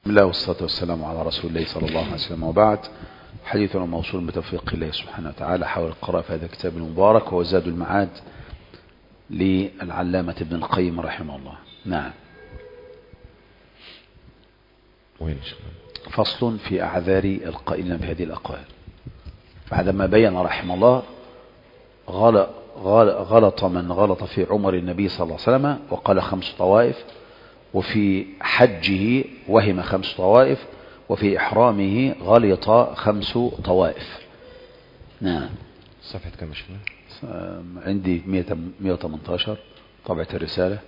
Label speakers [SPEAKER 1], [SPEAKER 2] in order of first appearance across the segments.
[SPEAKER 1] بسم الله والصلاة والسلام على رسول الله صلى الله عليه وسلم، وبعد. حديثنا موصول بتوفيق الله سبحانه وتعالى حول القراءة في هذا الكتاب المبارك، وهو زاد المعاد للعلامة ابن القيم رحمه الله. نعم. فصل في أعذار القائلين بهذه الأقوال، بعدما بين رحمه الله غلط من غلط في عمر النبي صلى الله عليه وسلم وقال 5 طوائف، وفي حجه وهم 5 طوائف، وفي إحرامه غلط 5 طوائف. نعم.
[SPEAKER 2] صفحة كم شيخنا؟
[SPEAKER 1] عندي 118 طبعة الرسالة.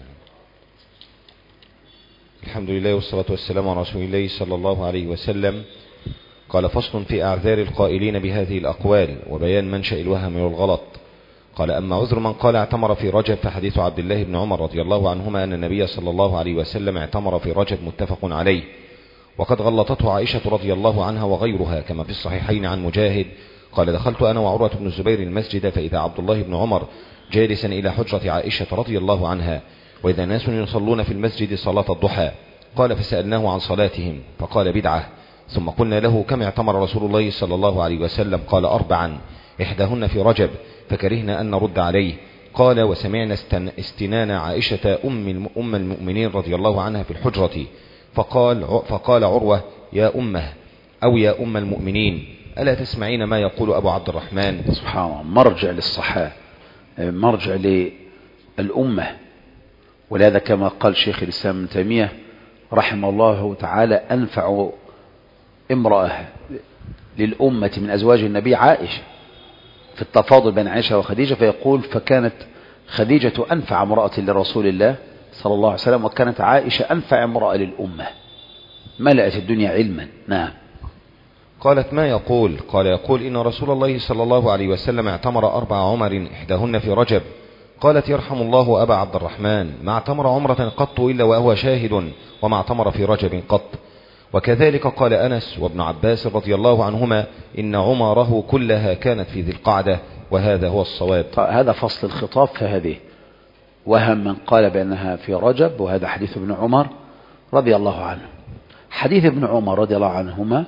[SPEAKER 2] الحمد لله والصلاة والسلام على رسول الله صلى الله عليه وسلم. قال: فصل في أعذار القائلين بهذه الأقوال وبيان منشأ الوهم والغلط. قال: أما عذر من قال اعتمر في رجب فحديث عبد الله بن عمر رضي الله عنهما أن النبي صلى الله عليه وسلم اعتمر في رجب متفق عليه، وقد غلطته عائشة رضي الله عنها وغيرها كما في الصحيحين عن مجاهد قال: دخلت أنا وعروة بن الزبير المسجد فإذا عبد الله بن عمر جالسا إلى حجرة عائشة رضي الله عنها، وإذا ناس يصلون في المسجد صلاة الضحى. قال: فسألناه عن صلاتهم فقال: بدعة. ثم قلنا له: كم اعتمر رسول الله صلى الله عليه وسلم؟ قال: 4، إحداهن في رجب، فكرهنا أن نرد عليه. قال: وسمعنا استنان عائشة أم المؤمنين رضي الله عنها في الحجرة، فقال عروة: يا أمه أو يا أم المؤمنين، ألا تسمعين ما يقول أبو عبد الرحمن؟
[SPEAKER 1] سبحان الله، مرجع للصحابة، مرجع للأمة. ولهذا كما قال شيخ الإسلام ابن تيمية رحمه الله تعالى: أنفع امرأة للأمة من أزواج النبي عائشة، في التفاضل بين عائشة وخديجة، فيقول: فكانت خديجة أنفع امرأة لرسول الله صلى الله عليه وسلم، وكانت عائشة أنفع امرأة للأمة، ملأت الدنيا علما. نعم.
[SPEAKER 2] قالت: ما يقول؟ قال: يقول إن رسول الله صلى الله عليه وسلم اعتمر 4 عمر إحداهن في رجب. قالت: يرحم الله أبا عبد الرحمن، ما اعتمر عمرة قط إلا وهو شاهد، وما اعتمر في رجب قط. وكذلك قال أنس وابن عباس رضي الله عنهما: إن عمره كلها كانت في ذي القعدة، وهذا هو الصواب.
[SPEAKER 1] هذا فصل الخطاب في هذه. وهم من قال بأنها في رجب، وهذا حديث ابن عمر رضي الله عنه. حديث ابن عمر رضي الله عنهما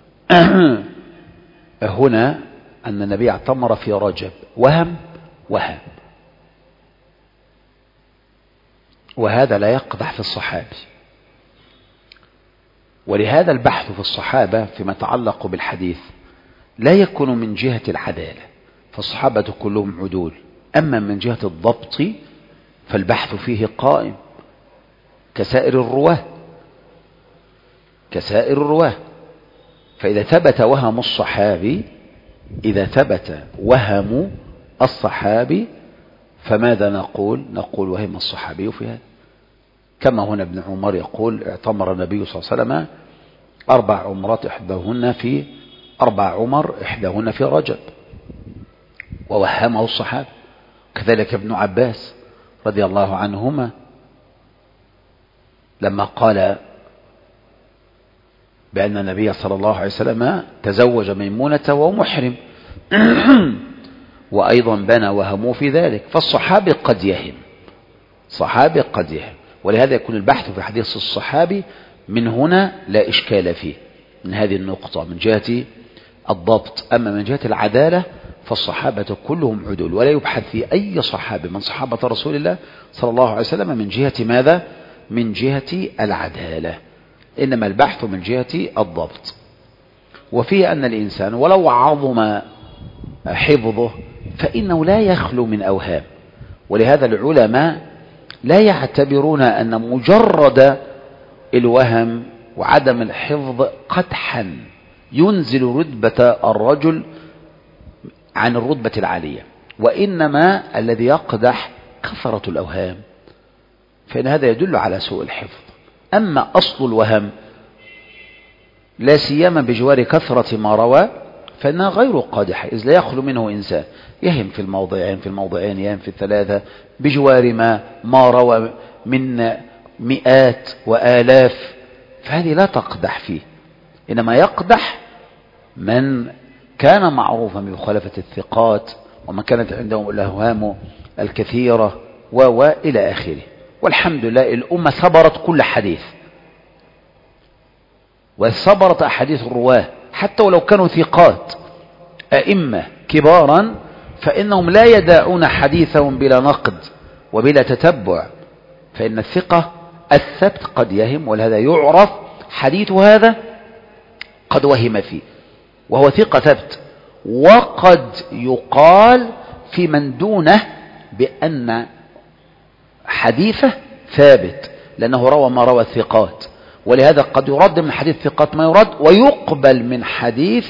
[SPEAKER 1] هنا أن النبي اعتمر في رجب، وهم، وهذا لا يقدح في الصحابي. ولهذا البحث في الصحابة فيما يتعلق بالحديث لا يكون من جهة العدالة، فالصحابة كلهم عدول، أما من جهة الضبط فالبحث فيه قائم كسائر الرواه. فإذا ثبت وهم الصحابي، فماذا نقول؟ نقول وهم الصحابي في هذا، كما هنا ابن عمر يقول: اعتمر النبي صلى الله عليه وسلم 4 عمرات إحداهن في رجب، ووهمه الصحابة. كذلك ابن عباس رضي الله عنهما لما قال بأن النبي صلى الله عليه وسلم تزوج ميمونة وهو محرم وأيضا بنى وهموا في ذلك. فالصحابي قد يهم، ولهذا يكون البحث في حديث الصحابي من هنا لا إشكال فيه، من هذه النقطة من جهة الضبط. أما من جهة العدالة فالصحابة كلهم عدول، ولا يبحث في أي صحابي من صحابة رسول الله صلى الله عليه وسلم من جهة ماذا؟ من جهة العدالة، إنما البحث من جهة الضبط. وفيه أن الإنسان ولو عظم حفظه فإنه لا يخلو من أوهام. ولهذا العلماء لا يعتبرون أن مجرد الوهم وعدم الحفظ قدحا ينزل رتبة الرجل عن الرتبة العالية، وإنما الذي يقدح كثرة الأوهام، فإن هذا يدل على سوء الحفظ. أما أصل الوهم لا سيما بجوار كثرة ما روى فإنها غير قادحة، إذ لا يخلو منه إنسان يهم في الموضعين يهم في 3 بجوار ما روى من مئات وآلاف، فهذه لا تقدح فيه. إنما يقدح من كان معروفا بمخالفة الثقات، ومن كانت عندهم الأوهام الكثيرة وإلى آخره. والحمد لله الأمة ثبرت كل حديث، وثبرت أحاديث الرواه حتى ولو كانوا ثقات أئمة كبارا فإنهم لا يدعون حديثهم بلا نقد وبلا تتبع، فإن الثقة الثبت قد يهم، ولهذا يعرف حديث هذا قد وهم فيه وهو ثقة ثبت. وقد يقال في من دونه بأن حديثه ثابت لأنه روى ما روى الثقات، ولهذا قد يرد من حديث ثقات ما يرد، ويقبل من حديث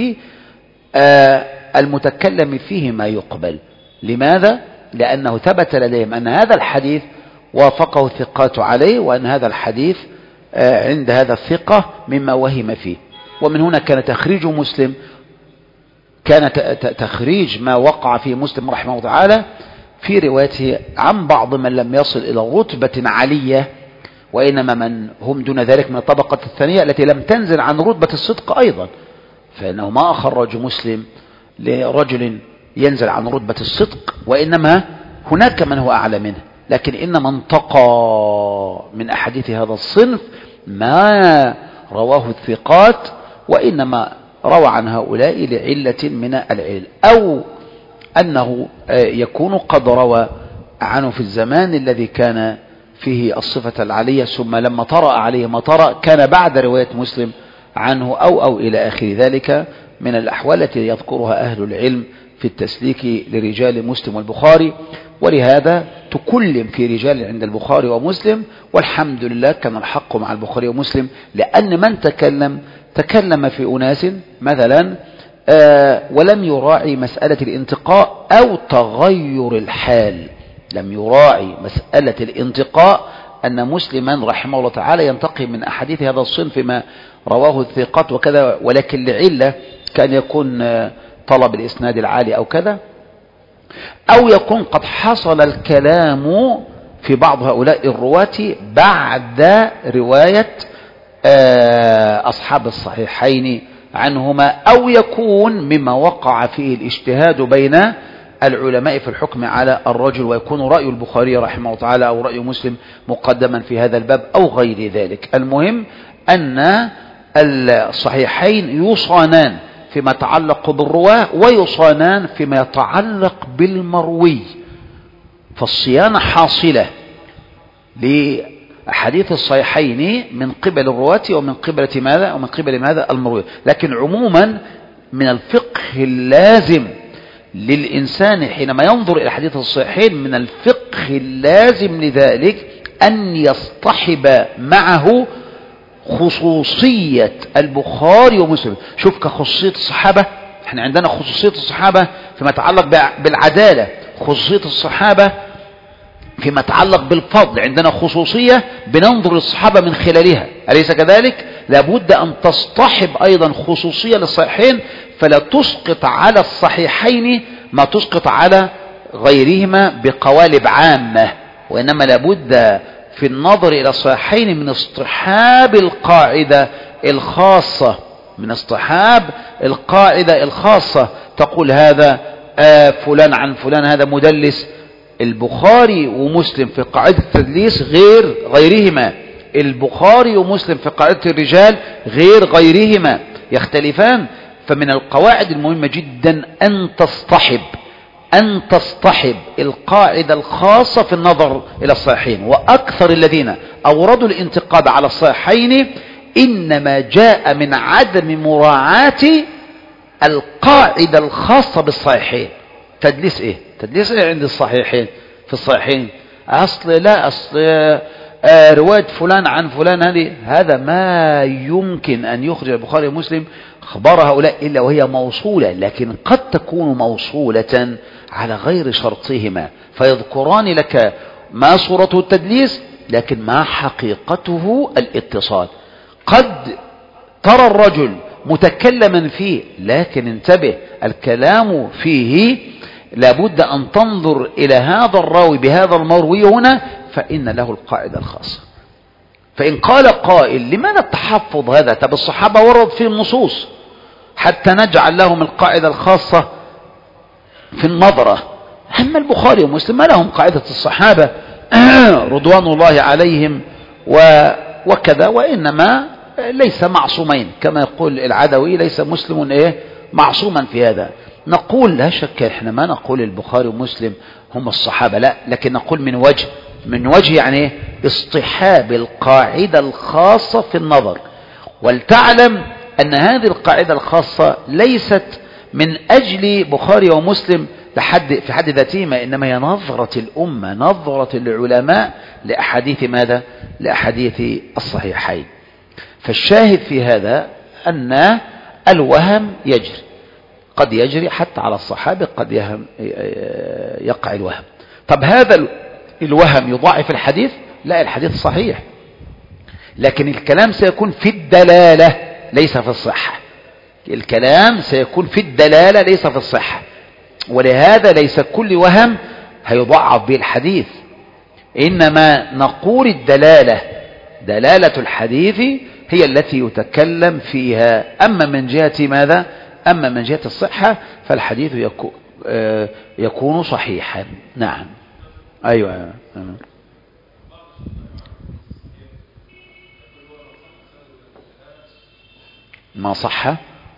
[SPEAKER 1] المتكلم فيه ما يقبل. لماذا؟ لأنه ثبت لديهم أن هذا الحديث وافقه الثقات عليه، وأن هذا الحديث عند هذا الثقة مما وهم فيه. ومن هنا كان تخريج مسلم، كان تخريج ما وقع فيه مسلم رحمه الله تعالى في روايته عن بعض من لم يصل إلى رتبة عالية، وإنما من هم دون ذلك من الطبقة الثانية التي لم تنزل عن رتبة الصدق أيضا، فإنه ما أخرج مسلم لرجل ينزل عن رتبة الصدق، وإنما هناك من هو أعلى منه، لكن إنما انتقى من أحاديث هذا الصنف ما رواه الثقات، وإنما روى عن هؤلاء لعلة من العلل، أو أنه يكون قد روى عنه في الزمان الذي كان فيه الصفة العالية، ثم لما طرأ عليه ما طرأ كان بعد رواية مسلم عنه أو إلى آخر ذلك من الأحوال التي يذكرها أهل العلم في التسليك لرجال مسلم والبخاري. ولهذا تكلم في رجال عند البخاري ومسلم، والحمد لله كان الحق مع البخاري ومسلم، لأن من تكلم في أناس مثلا ولم يراعي مسألة الانتقاء أو تغير الحال، لم يراعي مسألة الانتقاء أن مسلما رحمه الله تعالى ينتقي من أحاديث هذا الصنف ما رواه الثقات وكذا، ولكن لعلة كان يكون طلب الإسناد العالي أو كذا، أو يكون قد حصل الكلام في بعض هؤلاء الرواة بعد رواية أصحاب الصحيحين عنهما، أو يكون مما وقع فيه الاجتهاد بين العلماء في الحكم على الرجل، ويكون رأي البخاري رحمه الله تعالى أو رأي مسلم مقدما في هذا الباب أو غير ذلك. المهم أن الصحيحين يصانان فيما يتعلق بالرواه ويصانان فيما يتعلق بالمروي، فالصيانة حاصلة لأحاديث الصحيحين من قبل الرواة ومن قبل ماذا؟ ومن قبل ماذا؟ المروي. لكن عموما من الفقه اللازم للإنسان حينما ينظر إلى حديث الصحيحين، من الفقه اللازم لذلك أن يصطحب معه خصوصية البخاري ومسلم. شوف كخصوصية الصحابة، احنا عندنا خصوصية الصحابة فيما يتعلق بالعدالة، خصوصية الصحابة فيما يتعلق بالفضل، عندنا خصوصية بننظر للصحابة من خلالها، أليس كذلك؟ لابد أن تصطحب أيضا خصوصية للصحيحين، فلا تسقط على الصحيحين ما تسقط على غيرهما بقوالب عامة، وإنما لابد في النظر إلى الصحيحين من اصطحاب القاعدة الخاصة، من اصطحاب القاعدة الخاصة، تقول هذا فلان عن فلان هذا مدلس. البخاري ومسلم في قاعدة التدليس غير غيرهما، البخاري ومسلم في قاعدة الرجال غير غيرهما، يختلفان. فمن القواعد المهمة جدا أن تصطحب القاعدة الخاصة في النظر إلى الصحيحين. وأكثر الذين أوردوا الانتقاد على الصحيحين إنما جاء من عدم مراعاة القاعدة الخاصة بالصحيحين. تدليس إيه؟ تدليس إيه عند الصحيحين؟ في الصحيحين أصل رواية فلان عن فلان، هذا ما يمكن أن يخرج البخاري ومسلم أخبار هؤلاء إلا وهي موصولة، لكن قد تكون موصولة على غير شرطهما، فيذكران لك ما صورته التدليس لكن ما حقيقته الاتصال. قد ترى الرجل متكلما فيه، لكن انتبه الكلام فيه لابد أن تنظر إلى هذا الراوي بهذا المروي هنا، فإن له القاعدة الخاصة. فإن قال قائل لماذا التحفظ هذا؟ طب الصحابة ورد فيهم نصوص حتى نجعل لهم القاعدة الخاصة في النظرة، أما البخاري ومسلم ما لهم قاعدة الصحابة رضوان الله عليهم وكذا، وإنما ليس معصومين، كما يقول العدوي ليس مسلم إيه معصوما في هذا. نقول لا شك إحنا ما نقول البخاري ومسلم هم الصحابة، لا، لكن نقول من وجه يعني إيه؟ اصطحاب القاعدة الخاصة في النظر. ولتعلم أن هذه القاعدة الخاصة ليست من أجل بخاري ومسلم في حد ذاتهما، إنما هي نظرة الأمة، نظرة العلماء لأحاديث ماذا؟ لأحاديث الصحيحين. فالشاهد في هذا أن الوهم يجري، قد يجري حتى على الصحابة، قد يقع الوهم. طب هذا الوهم يضاعف الحديث؟ لا، الحديث صحيح، لكن الكلام سيكون في الدلالة ليس في الصحة. الكلام سيكون في الدلالة ليس في الصحة، ولهذا ليس كل وهم هيضعف به الحديث، إنما نقول الدلالة، دلالة الحديث هي التي يتكلم فيها. أما من جهة ماذا؟ أما من جهة الصحة فالحديث يكون صحيحا. نعم. أيوة. ما صح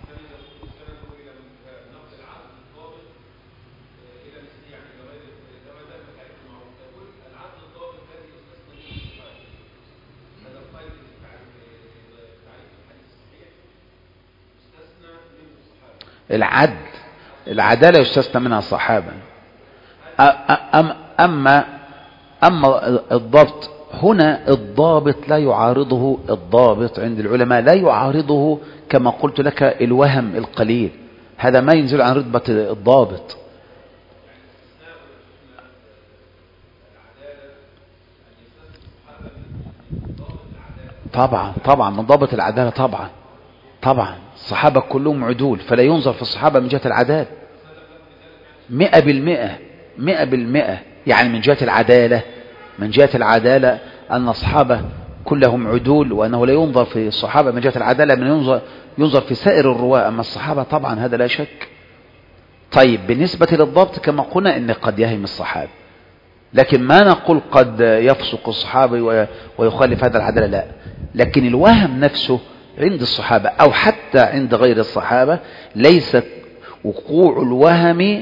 [SPEAKER 1] العدالة يستثنى منها الصحابة. أما الضبط هنا، الضابط لا يعارضه، الضابط عند العلماء لا يعارضه كما قلت لك الوهم القليل، هذا ما ينزل عن رتبة الضابط. طبعا من ضابط العدالة، طبعا الصحابة كلهم عدول، فلا ينظر في الصحابة من جهة العدالة 100%. يعني من جهة العدالة أن الصحابة كلهم عدول، وأنه لا ينظر في الصحابة من جهة العدالة من ينظر في سائر الرواة، أما الصحابة طبعا هذا لا شك. طيب بالنسبة للضبط كما قلنا إن قد يهم الصحابة، لكن ما نقول قد يفسق الصحابي ويخالف هذا العدالة، لا، لكن الوهم نفسه عند الصحابة أو حتى عند غير الصحابة ليس وقوع الوهم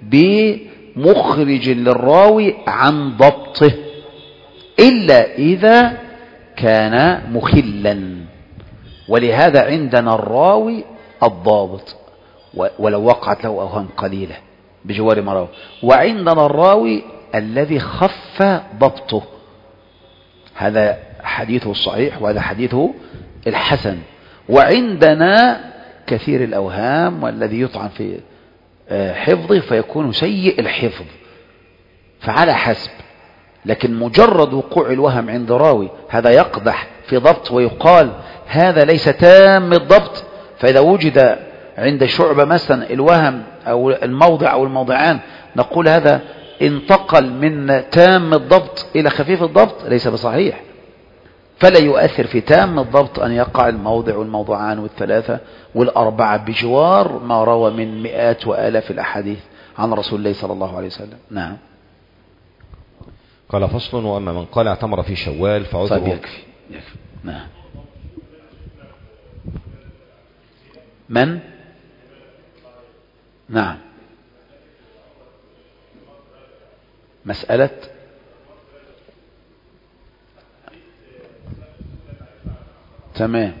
[SPEAKER 1] بمخرج للراوي عن ضبطه، إلا إذا كان مخلا. ولهذا عندنا الراوي الضابط ولو وقعت له أوهام قليلة بجوار ما روى، وعندنا الراوي الذي خف ضبطه، هذا حديثه الصحيح وهذا حديثه الحسن. وعندنا كثير الأوهام والذي يطعن في حفظه فيكون سيء الحفظ، فعلى حسب. لكن مجرد وقوع الوهم عند راوي هذا يقدح في ضبط ويقال هذا ليس تام الضبط، فإذا وجد عند شعبة مثلا الوهم أو الموضع أو الموضعان نقول هذا انتقل من تام الضبط إلى خفيف الضبط، ليس بصحيح. فلا يؤثر في تام الضبط أن يقع الموضع والموضوعان والثلاثة والأربعة بجوار ما روى من مئات وآلاف الأحاديث عن رسول الله صلى الله عليه وسلم. نعم.
[SPEAKER 2] قال فصل: وأما من قال اعتمر في شوال فعذره.
[SPEAKER 1] طيب يكفي. نعم. من؟ نعم. مسألة تمام.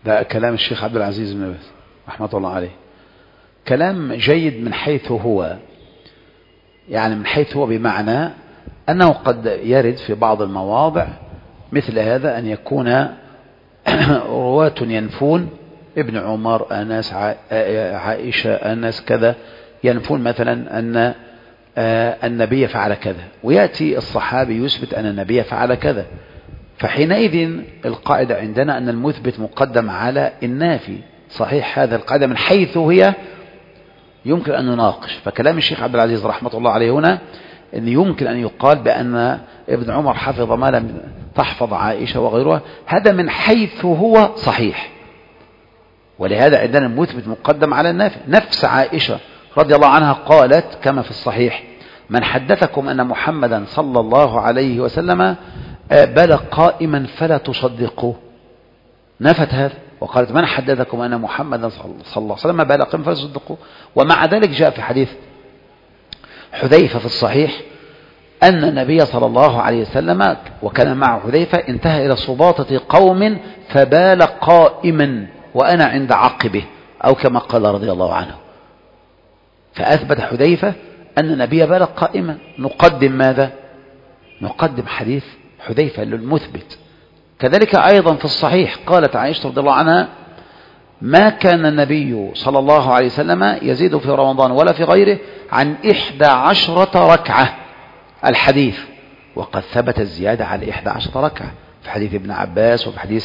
[SPEAKER 1] لا، كلام الشيخ عبد العزيز بن باز رحمة الله عليه كلام جيد من حيث هو، يعني من حيث هو بمعنى أنه قد يرد في بعض المواضع مثل هذا أن يكون رواة ينفون ابن عمر، أنس، عائشة، أنس كذا، ينفون مثلا أن النبي فعل كذا، ويأتي الصحابي يثبت أن النبي فعل كذا. فحينئذ القاعدة عندنا أن المثبت مقدم على النافي. صحيح هذا القاعدة من حيث هي يمكن أن نناقش. فكلام الشيخ عبد العزيز رحمة الله عليه هنا أن يمكن أن يقال بأن ابن عمر حفظ ما لم تحفظ عائشة وغيرها، هذا من حيث هو صحيح، ولهذا عندنا المثبت مقدم على النافي. نفس عائشة رضي الله عنها قالت كما في الصحيح: من حدثكم أن محمدا صلى الله عليه وسلم بال قائما فلا تصدقوه. نفت هذا وقالت: من حدثكم أن محمدا صلى الله عليه وسلم بال قائما فلا تصدقوه. ومع ذلك جاء في حديث حذيفة في الصحيح أن النبي صلى الله عليه وسلم وكان مع حذيفة انتهى إلى سباطة قوم فبال قائما وأنا عند عقبه، أو كما قال رضي الله عنه. فأثبت حذيفة أن النبي بال قائما. نقدم ماذا؟ نقدم حديث حذيفة للمثبت. كذلك أيضا في الصحيح قالت عائشة رضي الله عنها: ما كان النبي صلى الله عليه وسلم يزيد في رمضان ولا في غيره عن 11 ركعة. الحديث وقد ثبت الزيادة على 11 ركعة في حديث ابن عباس وفي حديث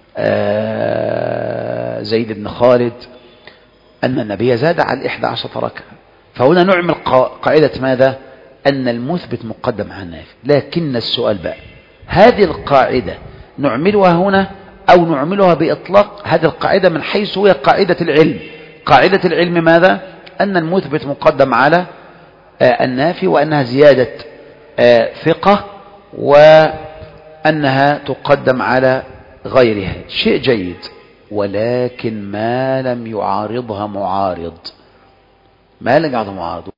[SPEAKER 1] زيد بن خالد أن النبي زاد على 11 ركعة. فهنا نعمل قاعدة ماذا؟ أن المثبت مقدم على النافي. لكن السؤال بقى، هذه القاعدة نعملها هنا أو نعملها بإطلاق؟ هذه القاعدة من حيث هي قاعدة العلم. قاعدة العلم ماذا؟ أن المثبت مقدم على النافي، وأنها زيادة ثقة، وأنها تقدم على غيرها. شيء جيد، ولكن ما لم يعارضها معارض. ما لم يعارضها معارض